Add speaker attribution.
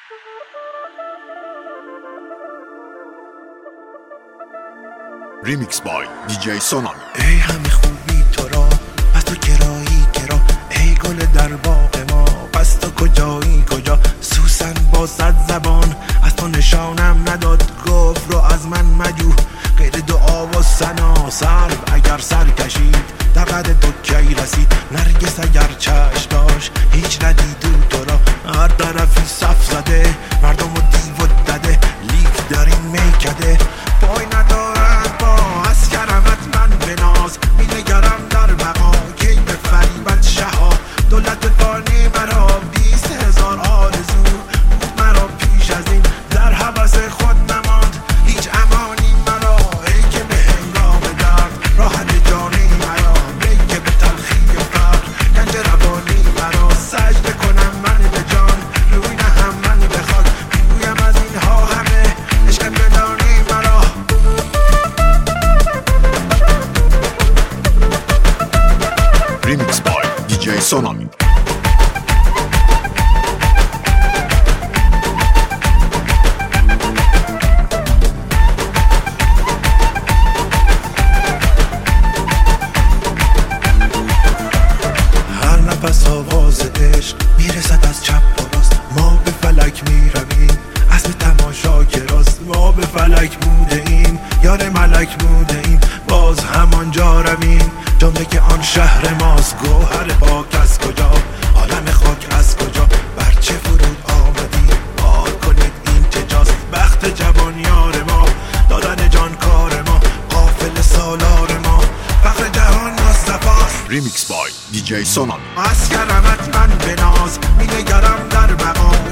Speaker 1: ریمیکس بای دیجی سونامی.
Speaker 2: ای همه خوبی تو را پس تو کرایی کرا، ای گل در باغ ما پس تو کجایی کجا. سوسن با 100 زبان از تو نشانم نداد، گفت رو از من مجو غیر دعا و ثنا. سرو اگر سر کشید در قد تو کی رسید، نرگس اگر چشم داشت هیچ ندید تو را. هر طرفی صف زده مردم و دیو و دده، لیک در این میکده پای ندارد با از کرمت من بناز. می نگرم در بقا کی به فریبت شها، دولت فانی مرا 20,000 آرزو بود مرا پیش از این، در حوث خود نماند هیچ امانی مرا. ای که به هنگام درد راحت جانی مرا، ای که به تلخی فقر گنج روانی مرا. سجده کنم من به جان روی نهم من به خاک، میگویم از اینها همه عشق بدانی مرا.
Speaker 1: ریمیکس بای دیجی سونامی.
Speaker 2: هر نفس آواز عشق میرسد از چپ و راست، ما به فلک میرویم اسم تماشا که راست. ما به فلک بوده ایم یار ملک بوده ایم، باز همانجا رویم جمله که آن شهر ماست. گوهر پاک از کجا، عالم خاک از کجا، بر چه فرود آمدی بار کنید این چه جاست. بخت جوان یار ما، دادن جان کار ما، قافل سالار ما، فخر جهان مصطفاست.
Speaker 1: ریمیکس بای دیجی سونامی.
Speaker 2: از کرمت من بناز، می نگرم در بقا